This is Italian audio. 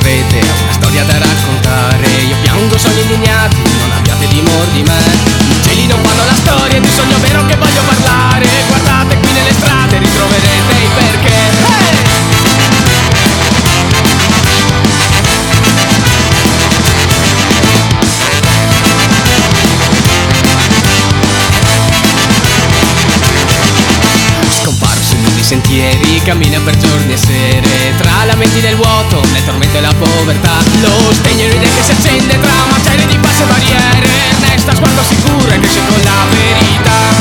avrete una storia da raccontare. Io piango sogni indignati, non abbiate timor di me. I cieli non fanno la storia di un sogno vero che voglio parlare. Guardate qui nelle strade, ritroverete il perché. Sentieri, cammina per giorni e sere, tra lamenti del vuoto, nel tormento e la povertà. Lo sdegno e l'idea che si accende tra macerie di basse barriere. Resta sguardo sicuro e cresce con la verità.